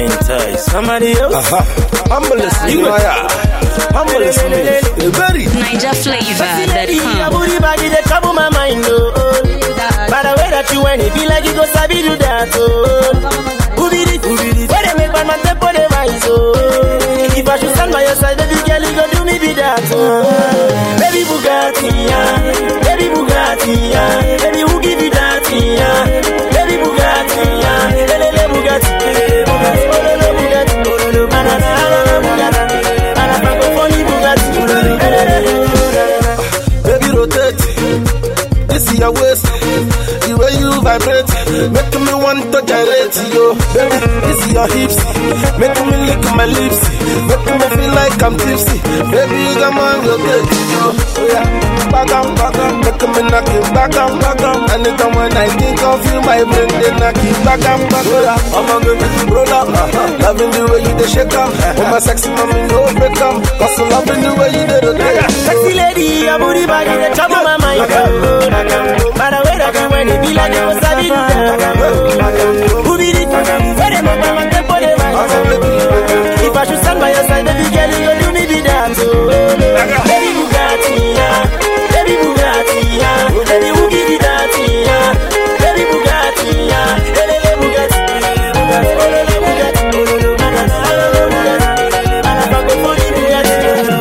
entice somebody else. Humble is me. Humble is me. Very. NinjaFlavor.com. Your booty baggy, they trouble my mind, oh. By the way that you went, it be like you go sabi do that, oh. Who be this? Where they make my man tempo they rise, oh. If I should stand by your side, baby girl, you go do me be that, oh. Baby Bugatti, yeah. Baby Bugatti, yeah. Baby, who give you that, yeah. Baby Bugatti, yeah. Lele Bugatti, Bugatti, Ololo Bugatti, Ololo Banana, Bugatti, Banana Francophone Bugatti, Baby rotate. This is your waist. The way you vibrate, making me want to gyrate, yo. Baby, this is your hips, making me lick my lips, making me feel like I'm tipsy. Baby, come on, rotate, yo. Oh yeah, back up, making me knock it back up. Anytime when I think of you, my brain they knock it back up. I'm a good roll up, loving the way you dey shake up. Oh my sexy mommy, no break up, 'cause I'm loving the way you dey rotate. sexy lady, your booty baggy, they trouble my mind, oh. By the way that you went, it be like you go sabi do that. Who be this? Where they make my man tempo they rise. If I should stand by your side, baby girl, you go do me be that, oh. Baby Bugatti, yeah. Baby Bugatti, yeah. Baby, who give you that, yeah. Baby Bugatti, yeah. Lele Bugatti, Bugatti, Ololo Bugatti, Ololo Banana, Bugatti, Banana Francophone Bugatti.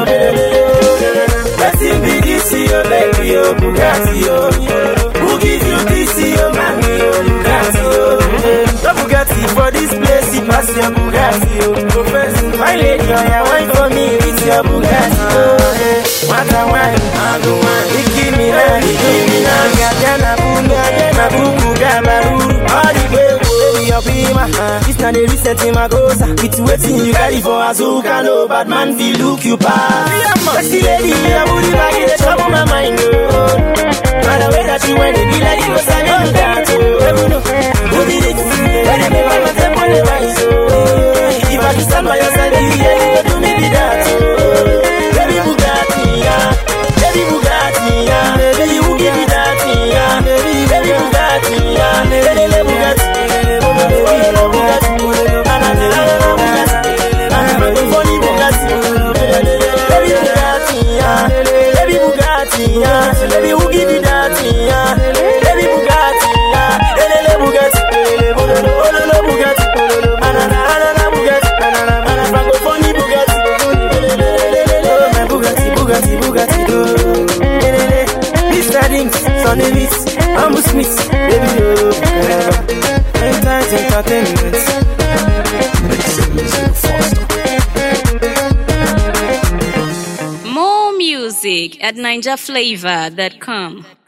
Let's be this, your baby, oh Bugatti, oh. Who give you this, your mommy, oh Bugatti, oh. No Bugatti for this place, it pass your Bugatti, oh. Confess, my lady, oh, wine for me, it's your Bugatti, oh. What a wine, I go wine. Give me now, Gadiana, Bunga, Kuku, Gabaru, all the way, baby, your prima. This not the reset in my goza. It's waiting, you carry for Azuka, no bad man, feel look you pass. Sexy lady, your booty baggy, they trouble my mind, oh. By the way that you went, it be like you was having that, oh. Who did it? When they make my tempo they rise, oh. If I should stand by your side, baby, yeah, you go do me be that, oh. Baby Bugatti, yeah. Baby Bugatti, yeah. Baby, who give me that, yeah. Baby Bugatti, yeah. Lele Bugatti, Ololo Bugatti, Ololo Banana, Bugatti, Banana Francophone Bugatti, baby Bugatti, yeah. Baby Bugatti, yeah. Baby, who give me that, yeah. Baby Bugatti, yeah. Lele Bugatti, Ololo Bugatti, Banana Bugatti, Banana Francophone Bugatti, Bugatti, Mr. Dings, Sonny Beats, Ambu Smith, baby, oh, entertainment. More music at NinjaFlavor.com.